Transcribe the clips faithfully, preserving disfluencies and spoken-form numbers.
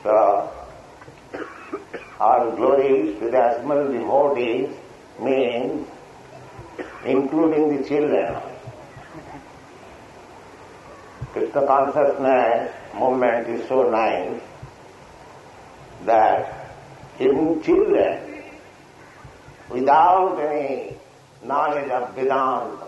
So, all glories to the Asmal devotees means including the children. Krishna consciousness movement is so nice that even children, without any knowledge of Vedanta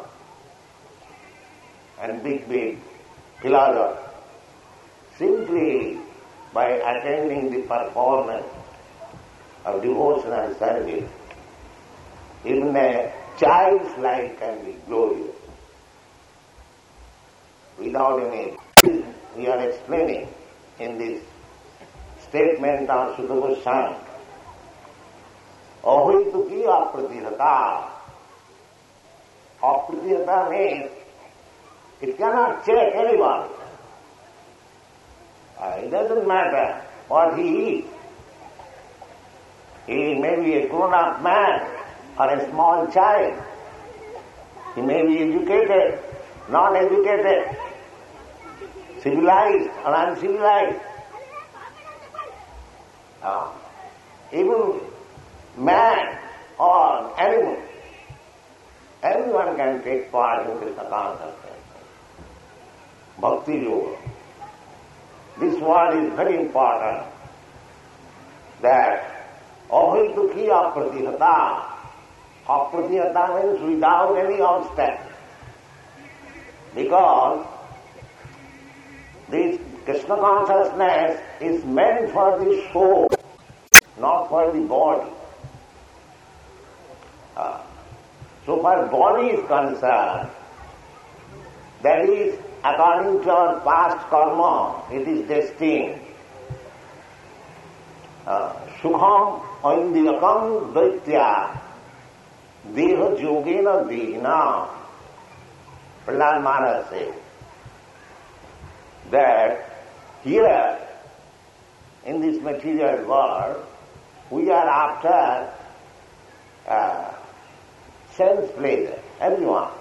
and big, big philosophy, simply by attending the performance of devotional service, even a child's life can be glorious. Without any, we are explaining in this statement of Sutta Goswami, Ahoituki apratihata. Apratihata means it cannot check anyone. Uh, it doesn't matter what he eats. He may be a grown-up man or a small child. He may be educated, not educated, civilized or uncivilized. Uh, even man or animal, everyone can take part in Krishna consciousness. Bhakti yoga. This word is very important, that ahoituki apratihata. Apratihata means without any obstacle. Because this Krishna consciousness is meant for the soul, not for the body. Uh, so far body is concerned, that is according to our past karma, it is destined. Uh, Sukham Aindiyakam Daitya Deha Yogena Dehina. Prahlad Maharaj says that here in this material world we are after uh, sense pleasure, everyone.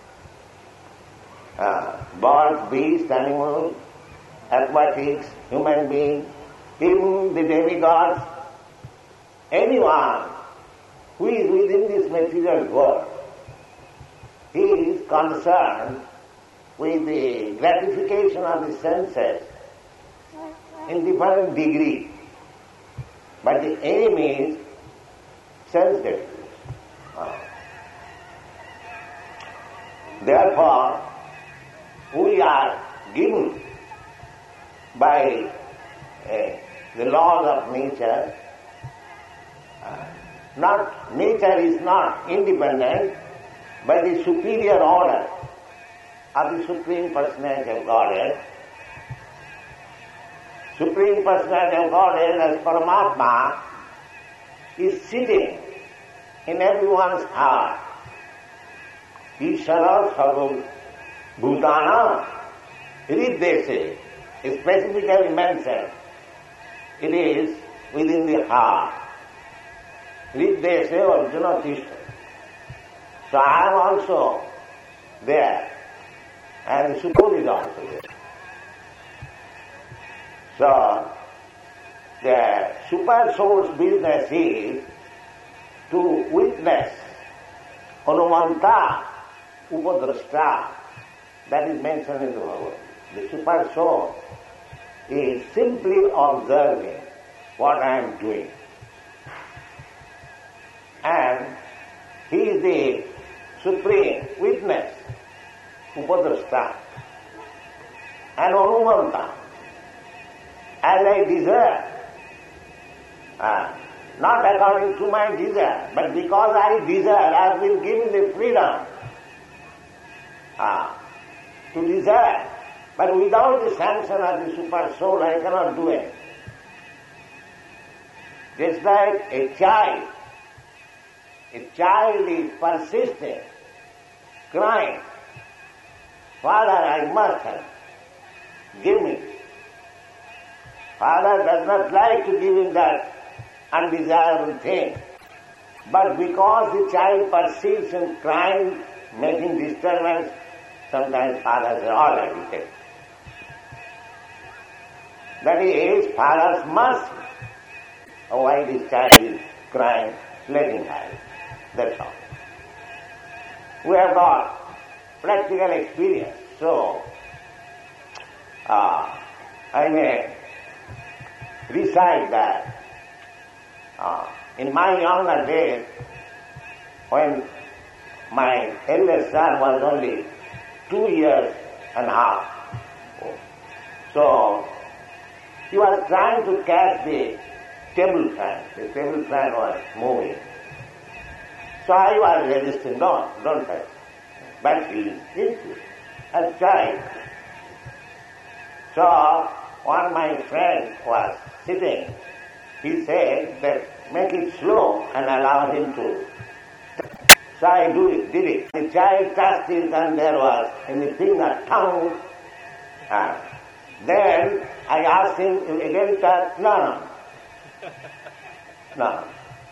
Uh, birds, beasts, animals, aquatics, human beings, even the demigods, anyone who is within this material world, he is concerned with the gratification of the senses in different degree. But the aim is sense gratification. Uh, Therefore, we are given by uh, the laws of nature. Uh, not nature is not independent, but the superior order of the Supreme Personality of Godhead. Supreme Personality of Godhead as Paramatma is sitting in everyone's heart. Ishara Sarva Bhutana Hrideshe is specifically mentioned. It is within the heart. Hrideshe Arjuna Tishta. So I am also there, and Sukul is also there. So the super soul's business is to witness Hanumanta Upadrashta, that is mentioned in the Bhagavad. The super soul is simply observing what I am doing. And he is the supreme witness, Upadrashta, and Hanumanta, as I desire. Uh, not according to my desire, but because I desire, I have been given the freedom ah, to desire. But without the sanction of the super soul, I cannot do it. Just like a child, a child is persistent, crying, Father, I must have, give me. Father does not like to give him that undesirable thing. But because the child persists in crying, making disturbance, sometimes father says, all right, you take. That is father's mercy. Oh, why this child is crying, let him have it. That's all. We have got practical experience, so uh, I may recite that uh, in my younger days, when my eldest son was only two years and a half old, so he was trying to catch the table fan. The table fan was moving. So I was resisting, don't, don't touch. But he insisted, as child. So one of my friends was sitting. He said that make it slow and allow him to. So I do it, did it. The child touched it and there was in the finger tongue. And then I asked him again touch. No, no. No.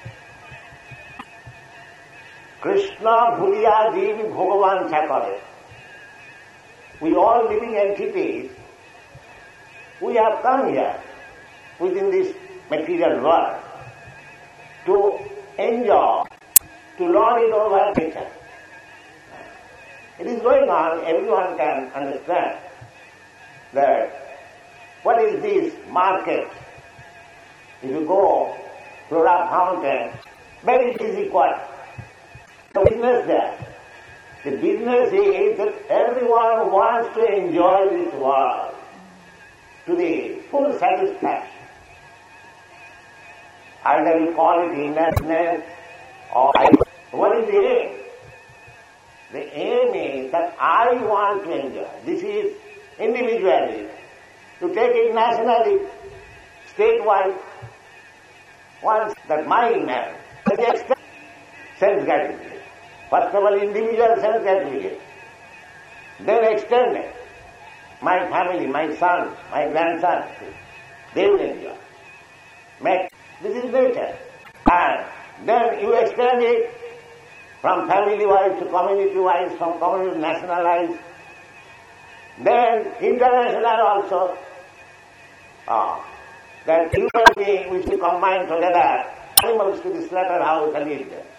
Krishna bhuliya jiv bhagavan chakare. We all living entities, we have come here within this material world to enjoy, to learn it over nature. It is going on, everyone can understand that what is this market? If you go to a fountain, very easy quarter. The business there. The business is that everyone wants to enjoy this world to the full satisfaction. Either you call it innocence or what is the aim? The aim is that I want to enjoy. This is individually. To take it nationally, statewide, once that my man, that extent sense gratification. First of all, individual sense gratification. Then extended. My family, my son, my grandson, they will enjoy. Make, this is nature. And then you extend it from family-wise to community-wise, from community to nationalized. Then international also. Oh, that human beings which we combine together, animals to the slaughterhouse and eat them.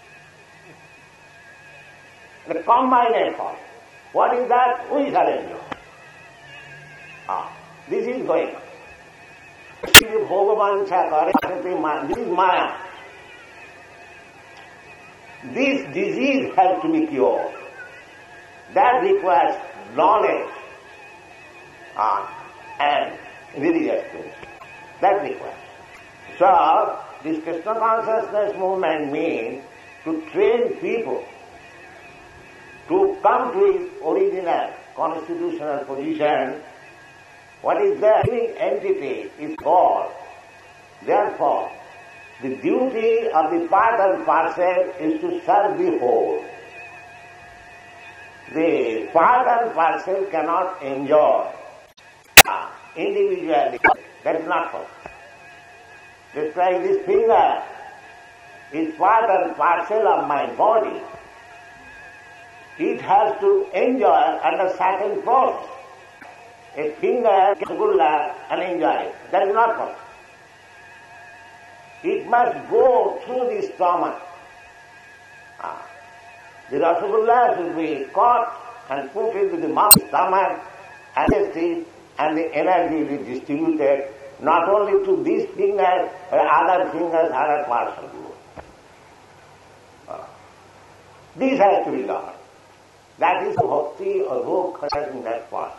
The combined effort. What is that? We shall enjoy. Ah, this is going on. This is Maya. This disease has to be cured. That requires knowledge ah, and religious things. That requires. So, this Krishna consciousness movement means to train people to come to its original constitutional position. What is the living entity is God. Therefore, the duty of the part and parcel is to serve the whole. The part and parcel cannot enjoy ah, individually. That is not possible. Just like this finger is part and parcel of my body. It has to enjoy under certain process. A finger can Rasgulla and enjoy it. That is not possible. It must go through the stomach. Ah. The Rasgulla should be caught and put into the mouth, stomach, and it, and the energy will be distributed not only to these fingers, but other fingers, other parts of the body. Ah. This has to be done. That is bhakti or bhokha in that part.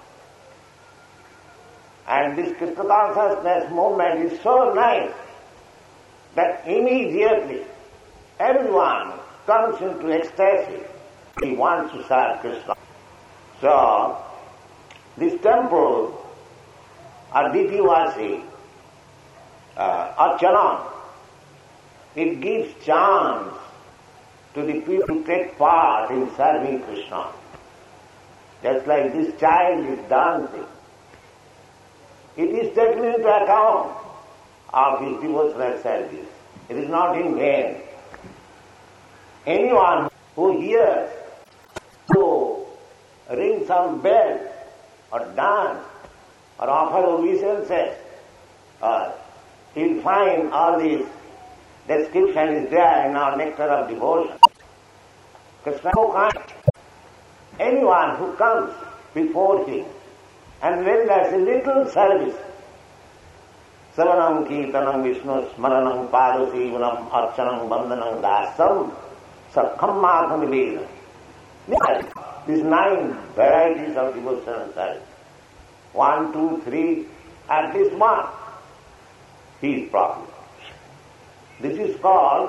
And this Krishna consciousness movement is so nice that immediately everyone comes into ecstasy. He wants to serve Krishna. So, this temple, Aditya uh, Archana, it gives chance to the people to take part in serving Krishna. Just like this child is dancing. It is taken into account of his devotional service. It is not in vain. Anyone who hears, who ring some bell or dance or offer obeisances, or you'll find all these description is there in our Nectar of Devotion. Krishna is so kind. Anyone who comes before him and renders a little service, Savanam Kirtanam Vishnu Smaranam Padasivanam Archanam Bandhanam Dasam Sakhammatham Nivedam. These nine varieties of devotional service. One, two, three, at least one. He is proper. This is called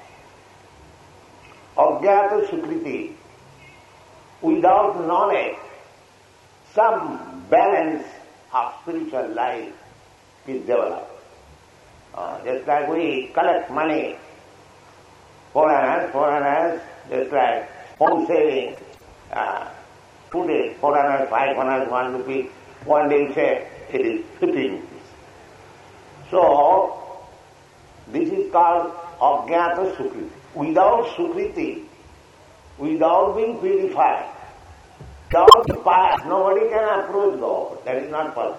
Ajnata Sukriti. Without knowledge, some balance of spiritual life is developed. Uh, just like we collect money, foreigners, foreigners, just like home saving, uh, two days, foreigners, five hundred, one rupee, one day you say it is fifteen rupees. So, this is called Ajnata Sukriti. Without Sukriti, without being purified, without being pious, nobody can approach God. That is not possible.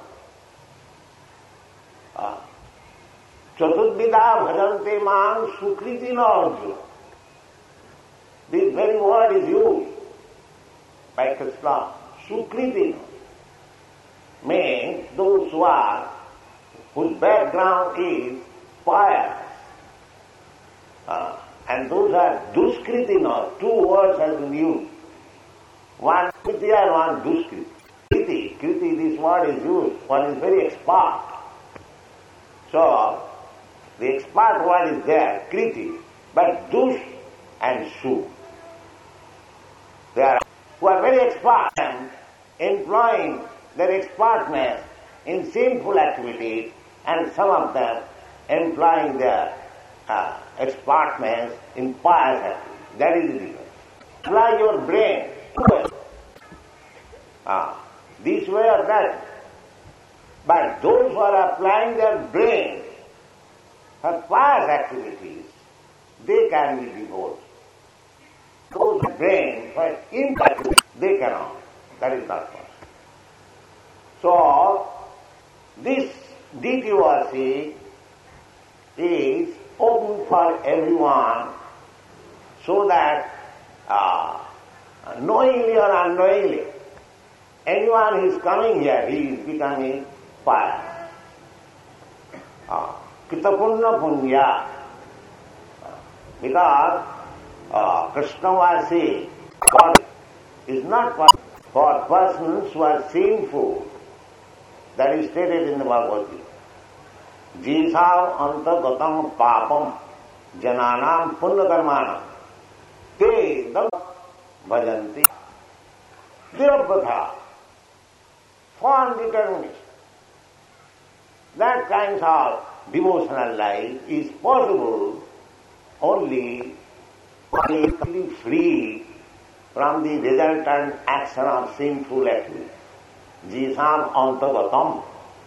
Uh, Chaturvida bhajante man sukriti na arjuna. This very word is used by Krishna. Sukriti means those who are, whose background is pious. Uh, and those are duskritina. Two words have been used. One kriti and one duskriti. Kriti, kriti, this word is used. One is very expert. So, the expert word is there, kriti, but dus and su. They are who are very expert and employing their expertness in sinful activities, and some of them employing their uh, expertness in pious activities. That is the difference. Apply your brain uh, this way or that. But those who are applying their brain for pious activities, they can be devoted. Those who brain for impiety, they cannot. That is not possible. So, this deity worship is open for everyone, so that uh, knowingly or unknowingly, anyone who is coming here, he is becoming pious. Uh, Kritapunna punya. Because uh, Krishna was saying, God is not for, for persons who are sinful. That is stated in the Bhagavad Gita. Jisam antagatam papam jananam punya karmanam te dam bhajanti dirabhatha. Firm determination. That kind of devotional life is possible only completely free from the resultant action of sinful activity. Jisam antagatam.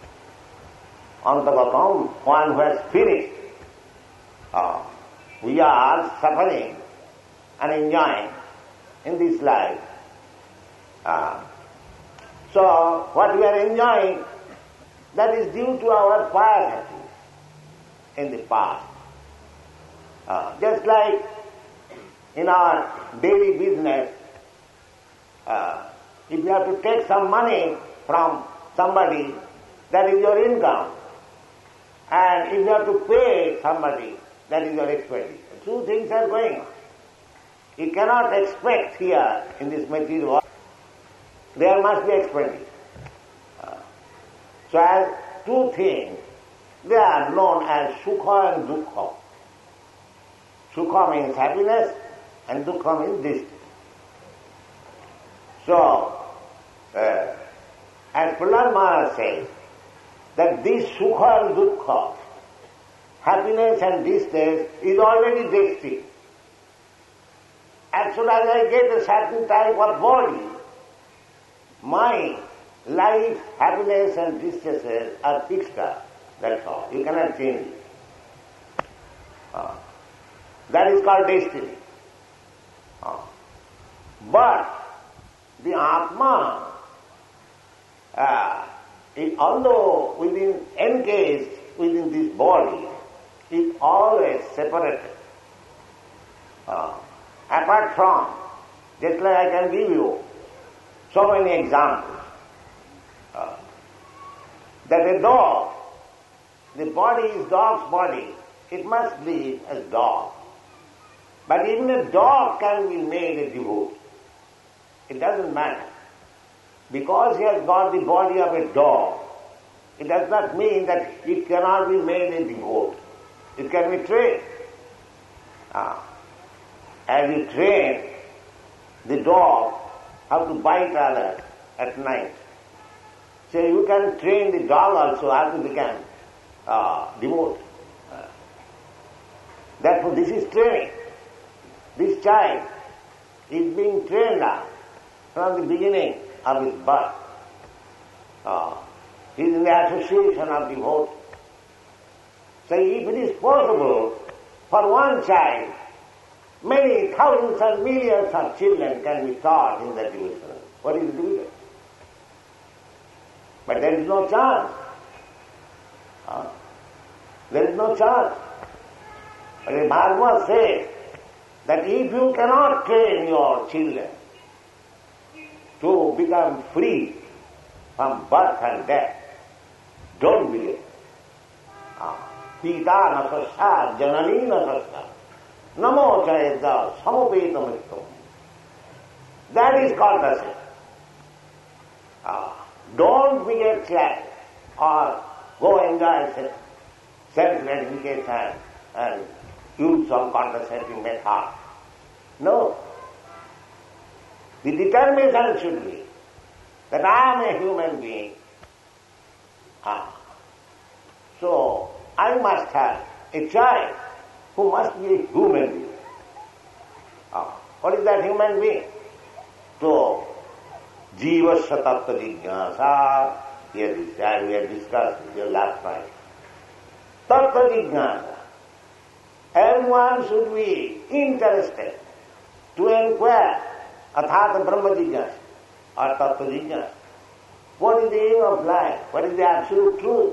Antagatam, one who has finished. Uh, we are suffering and enjoying in this life. Uh, so, what we are enjoying, that is due to our pious activity in the past. Uh, just like in our daily business, uh, if you have to take some money from somebody, that is your income. And if you have to pay somebody, that is your expenditure. Two things are going on. You cannot expect here in this material world, there must be expenditure. Uh, so as two things, they are known as sukha and dukkha. Sukha means happiness and dukkha means distance. So, uh, as Prahlad Maharaj says, that this sukha and dukkha, happiness and distress, is already destined. As soon as I get a certain type of body, my life, happiness and distresses are fixed up. That's all. You cannot change it. Uh, that is called destiny. Uh, but the Atma, uh, it, although within encased within this body, is always separated. Uh, apart from, just like I can give you so many examples, uh, that a dog, the body is dog's body, it must live as dog. But even a dog can be made a devotee. It doesn't matter. Because he has got the body of a dog, it does not mean that it cannot be made a devotee. It can be trained. Ah. As you train the dog how to bite others at night, so you can train the dog also how to become uh, devotee. Uh. Therefore this is training. This child is being trained up from the beginning of his birth. Uh, he is in the association of devotees. So if it is possible for one child, many thousands and millions of children can be taught in that devotion. What is the division? But there is no chance. Uh, there is no chance. But the Bhagavad says that if you cannot train your children to become free from birth and death, don't begin. Pita na sasya, janani na sasya, namo chayedda samopeta mrittam. That is called dasya. Ah, don't beget child or go enjoy self-gratification and use some contraceptive method. No. The determination should be that I am a human being. Ah. So, I must have a child who must be a human being. Ah. What is that human being? So, jivasya tattva jignasa, here is, as we had discussed your last night. Tattva jignasa. Everyone should be interested to inquire athata brahma jignasa or tattva jignasa. What is the aim of life? What is the absolute truth?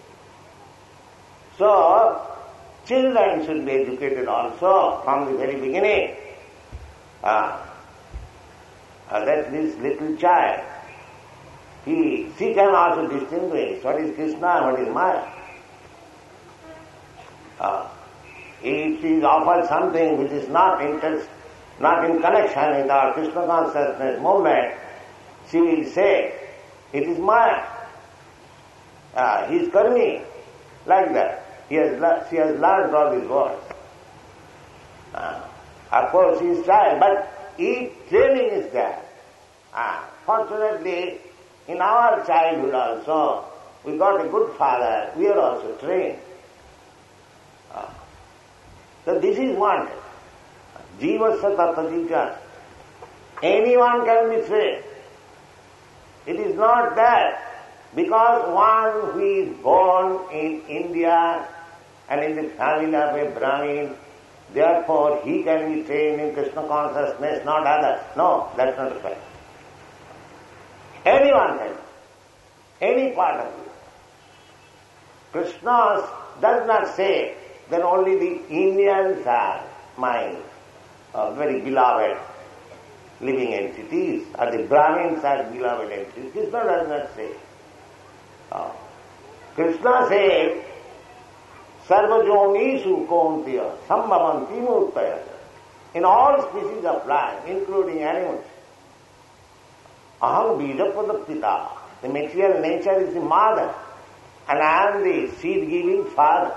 So, children should be educated also from the very beginning. Ah, uh, that this little child, he, she can also distinguish what is Krishna and what is Maya. Ah. If she is offered something which is not interest, not in connection with our Krishna consciousness movement, she will say, it is Maya. Ah, he is karmi. Like that. He has, she has learned all these words. Ah, of course, she is child, but if training is there, ah, fortunately, in our childhood also, we got a good father, we are also trained. Ah. So this is wanted. Jivasya tattva jignasa. Anyone can be trained. It is not that because one who is born in India and in the family of a Brahmin, therefore he can be trained in Krishna consciousness, not others. No, that's not the fact. Anyone can. Any part of you. Krishna does not say that only the Indians are my uh, very beloved living entities, or the Brahmins are beloved entities. Krishna does not say. Uh, Krishna says, Sarvajonishu kontiya sambhavanti murtaya. In all species of life, including animals, aham bija pradaptita. The material nature is the mother, and I am the seed-giving father.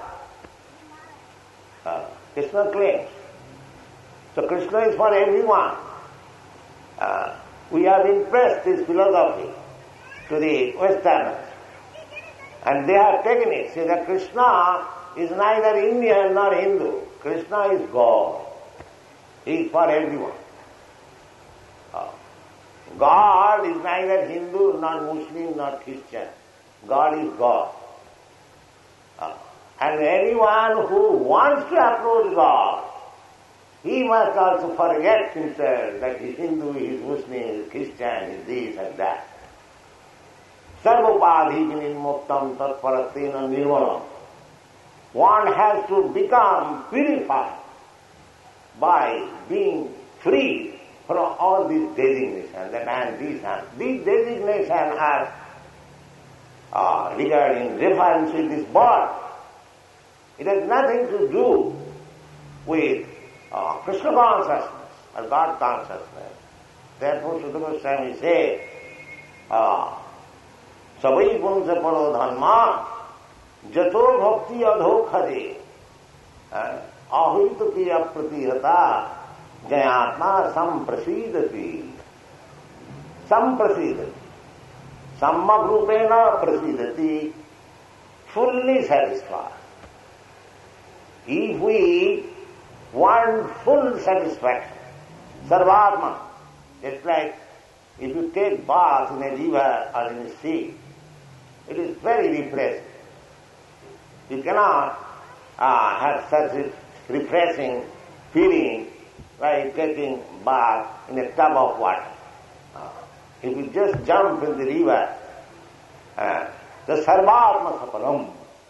Uh, Krishna claims. So Krishna is for everyone. Uh, we have impressed this philosophy to the Westerners, and they have taken it. See that Krishna is neither Indian nor Hindu. Krishna is God. He is for everyone. Uh, God is neither Hindu nor Muslim nor Christian. God is God. Uh, and anyone who wants to approach God, he must also forget himself that he is Hindu, he is Muslim, he is Christian, he is this and that. sarvopadhi vinimuktam tatparatena nirvalam. One has to become purified by being free from all these designations, that and this and these designations are uh, regarding reference with this birth. It has nothing to do with uh, Krishna consciousness or God consciousness. Therefore, Sutta Goswami says, uh, Savai punsa paro dhamma jato bhakti adho khade ahuita kiya pratihata jayatma samprasidati. Samprasidati. Sammak rupena prasidati. Fully satisfied. If we want full satisfaction, sarvatma, it's like if you take bath in a river or in a sea, it is very refreshing. You cannot uh, have such a refreshing feeling by taking bath in a tub of water. Uh, if you just jump in the river, uh, the sarvatma sapalam.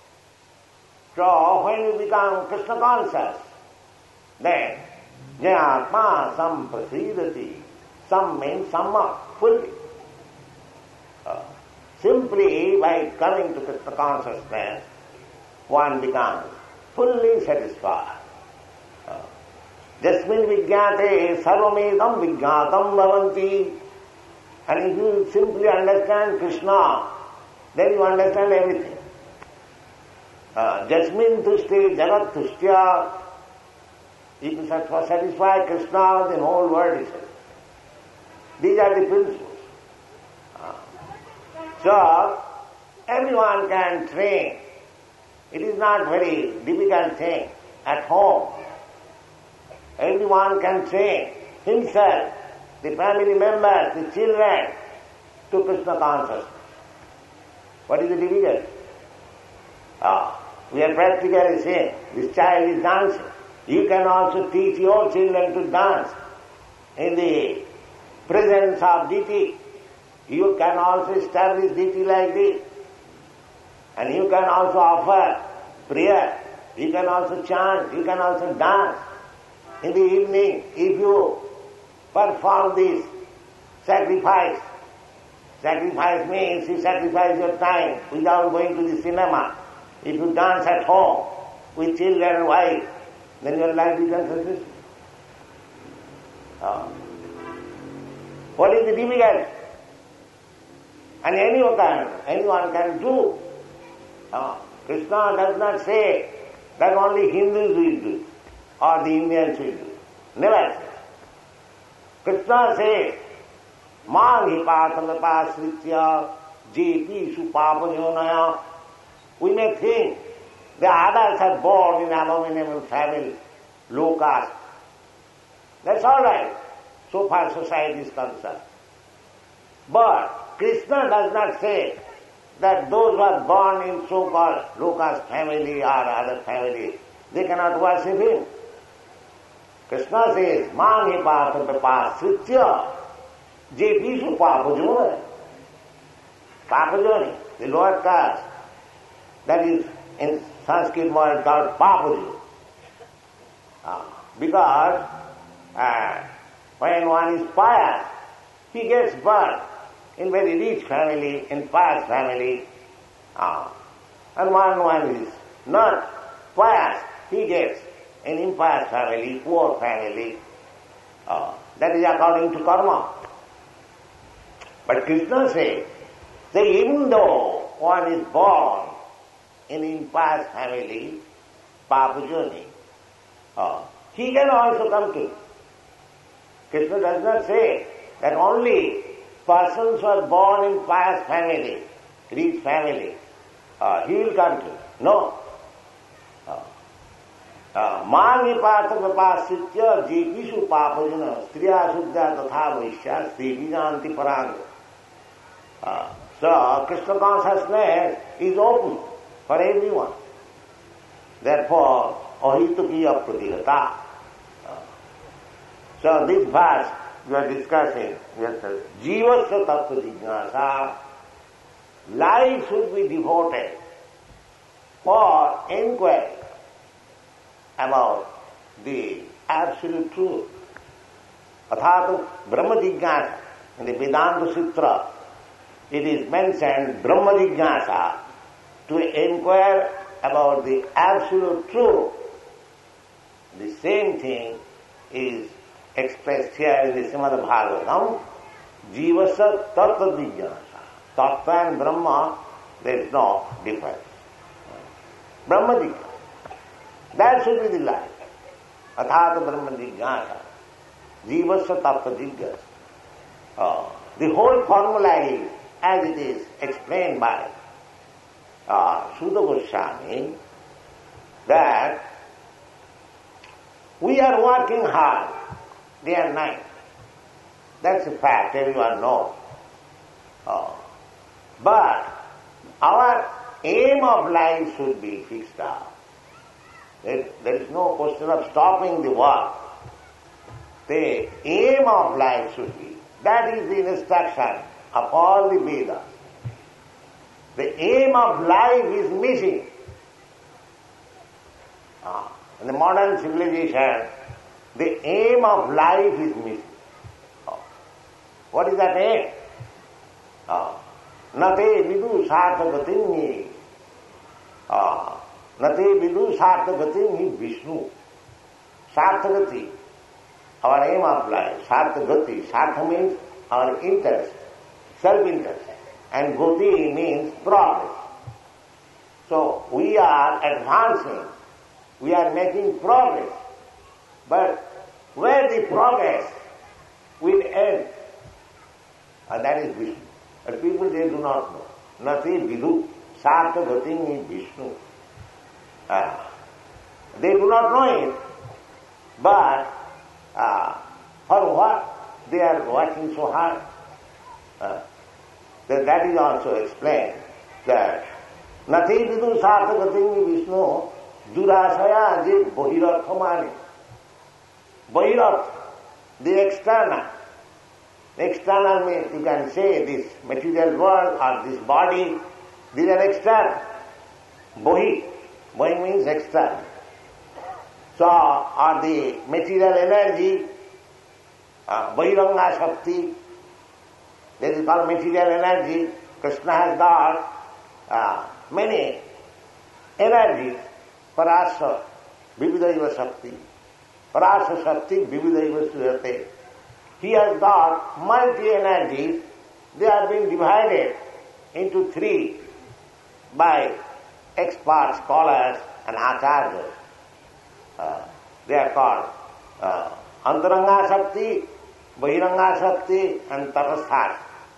So when you become Krishna conscious, then jayatma samprasidati. Sam means samma, fully. Uh, simply by coming to Krishna consciousness, one becomes fully satisfied. Uh, Jasmin vijñāte sarvamedam vijñātam bhavanti. And if you simply understand Krishna, then you understand everything. Uh, Jasmin tushti jagat tushtya. If you satisfy Krishna, then whole world is satisfied. These are the principles. Uh, so, everyone can train. It is not very difficult thing at home. Everyone can train himself, the family members, the children, to Krishna consciousness. What is the difficulty? Uh, we are practically saying, this child is dancing. You can also teach your children to dance in the presence of deity. You can also establish deity like this. And you can also offer prayer. You can also chant. You can also dance. In the evening, if you perform this sacrifice, sacrifice means you sacrifice your time without going to the cinema. If you dance at home with children and wife, then your life becomes successful. Uh, what is the difficulty? And anyone can, anyone can do. Uh, Krishna does not say that only Hindus will do or the Indians will do. Never say. Krishna says, Māṅ hipātamapāsritya jepi supāpajonaya. We may think the others are born in abominable family, low caste. That's all right, so far society is concerned. But Krishna does not say that those who are born in so-called low caste family or other family, they cannot worship him. Krishna says, Māṅ hipātamapāsritya jepi supāpajonaya. Papajoni, the lower caste, that is in Sanskrit word called Papaji. Uh, because uh, when one is pious, he gets birth in very rich family, in pious family. Uh, and when one is not pious, he gets in impious family, poor family. Uh, that is according to karma. But Krishna says, that even though one is born in impious family, Papajoni, uh, he can also come to. Krishna does not say that only persons who are born in pious family, rich family, uh, he will come to. No. Māṅ hipātamapāsritya jepisu papajana striya suddha tatha vaishya sevi janti parang. So, Krishna consciousness is open for everyone. Therefore, ahitukiya pratigata. So, this verse we are discussing yesterday. Jivasya tattva jignasa. life should be devoted for inquiry about the absolute truth. Athatu Brahma Jignasa. In the Vedanta Sutra, it is mentioned Brahma Jignasa, to inquire about the absolute truth. The same thing is expressed here in the Srimad Bhagavatam, Jivasa Tattva Jignasa. Tattva and Brahma, there is no difference. Brahma Jignasa. That should be the life. Athata Brahma Jignasa. Jivasa Tattva Jignasa. Uh, the whole formula is, as it is explained by uh, Shuddha Goswami, that we are working hard day and night. That's a fact, everyone knows. Uh, but our aim of life should be fixed up. There, there is no question of stopping the work. The aim of life should be, that is the instruction of all the Vedas. The aim of life is missing. Uh, in the modern civilization, the aim of life is missing. Uh, what is that aim? Uh, Nate vidu sarthagatinni. Uh, Nate vidu sarthagatinni Vishnu. Sarthagati. Our aim of life, sarthagati. Sartha means our interest, self-interest. And gati means progress. So we are advancing. We are making progress. But where the progress will end, and that is Vishnu. But people, they do not know. Nati vidu sarthagatinni Vishnu. Uh, they do not know it, but Uh, for what they are working so hard? Uh, that, that is also explained, that Nati vidu sarthagatinni Vishnu durasaya je bahirartha mane. Bahirartha, the external. The external means, you can say, this material world or this body, these are external. Bahi, Bahi means external. So, or the material energy, uh, Bahiranga Shakti, that is called material energy. Krishna has got uh, many energies, Parasa, Vividaiva Shakti, Parasa Shakti, Vividaiva Suyate. He has got multi-energies. They have been divided into three by expert scholars and acharyas. Uh, they are called uh, Antaranga Shakti, Bahiranga Shakti and Tatastha.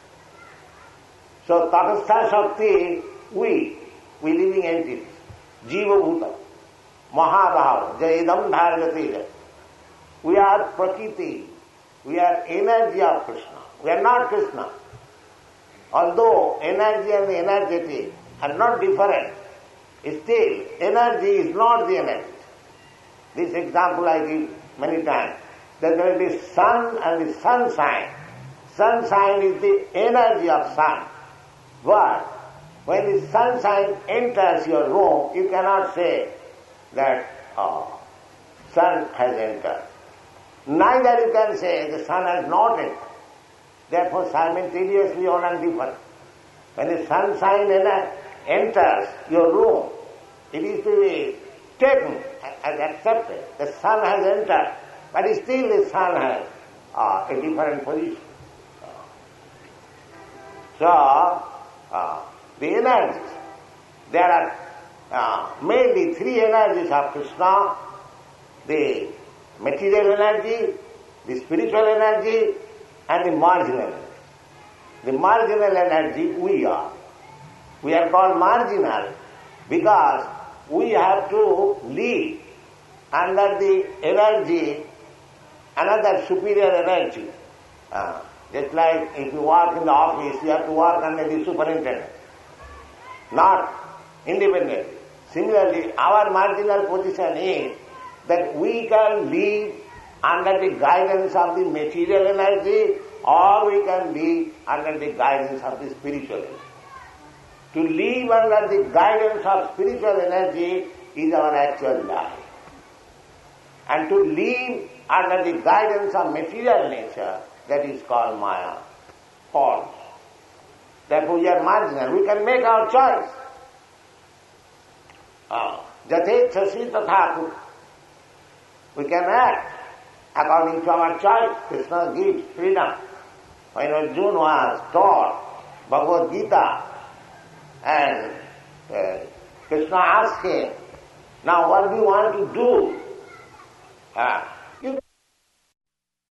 So Tatastha Shakti, we, we living entities, Jiva Bhuta, Mahabhava, Jayadam Dhargati. We are Prakriti, we are energy of Krishna. We are not Krishna. Although energy and the energetic are not different, still energy is not the energy. This example I give many times. That there is the sun and the sunshine. Sunshine is the energy of sun. But when the sunshine enters your room, you cannot say that oh, sun has entered. Neither you can say the sun has not entered. Therefore simultaneously one and different. When the sunshine enters your room, it is to be taken as accepted. The sun has entered, but still the sun has uh, a different position. So, uh, the energies, there are uh, mainly three energies of Krishna: the material energy, the spiritual energy, and the marginal energy. The marginal energy we are. We are called marginal because we have to live under the energy, another superior energy. Uh, just like if you work in the office, you have to work under the superintendent, not independently. Similarly, our marginal position is that we can live under the guidance of the material energy, or we can live under the guidance of the spiritual energy. To live under the guidance of spiritual energy is our actual life. And to live under the guidance of material nature, that is called Maya, false. Therefore we are marginal. We can make our choice. Jatechasi tatha. We can act according to our choice. Krishna gives freedom. When Arjuna was taught Bhagavad Gita, and uh, Krishna asked him, now what do you want to do? Uh,